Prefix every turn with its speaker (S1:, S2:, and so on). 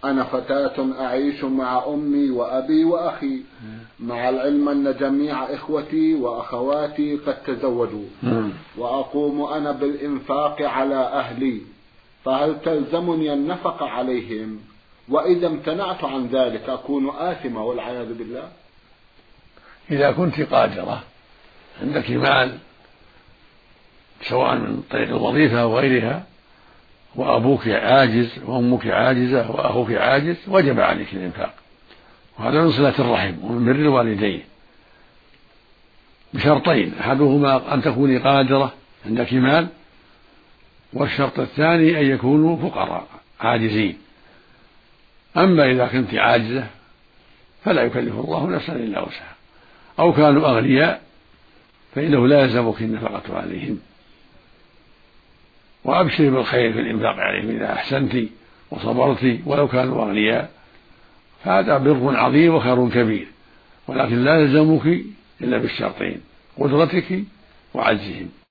S1: أنا فتاة أعيش مع أمي وأبي وأخي، مع العلم أن جميع إخوتي وأخواتي قد تزوجوا، وأقوم أنا بالإنفاق على أهلي، فهل تلزمني النفقة عليهم؟ وإذا امتنعت عن ذلك أكون آثمة والعياذ بالله.
S2: إذا كنت قادرة عندك مال سواء من طريق الوظيفة أو غيرها، وأبوك عاجز وأمك عاجزة وأخوك عاجز، وجب عليك الإنفاق، وهذا من صلة الرحم ومن بر الوالدين، بشرطين: أحدهما أن تكوني قادرة عندك مال، والشرط الثاني أن يكونوا فقراء عاجزين. أما إذا كنت عاجزة فلا يكلف الله نفسا إلا وسعها، أو كانوا أغنياء فإنه لا يلزمك النفقة عليهم. وأبشر بالخير في الإنفاق عليهم إذا أحسنت وصبرت ولو كانوا أغنياء، فهذا بر عظيم وخير كبير، ولكن لا يلزمك إلا بالشرطين: قدرتك وعجزهم.